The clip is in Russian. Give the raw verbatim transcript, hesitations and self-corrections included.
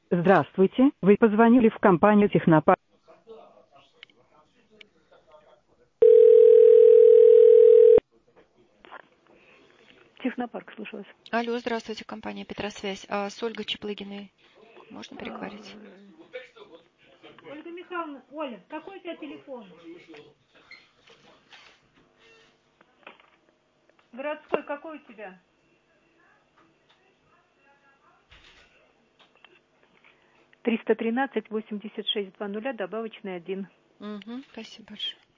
Здравствуйте, вы позвонили в компанию Технопарк. Технопарк, слушаю вас. Алло, здравствуйте, компания Петросвязь. А с Ольгой Чаплыгиной можно переговорить? Ольга Михайловна, Оля, какой у тебя телефон? Городской, какой у тебя? триста тринадцать восемьдесят шесть два нуля, добавочный один. Угу, спасибо большое.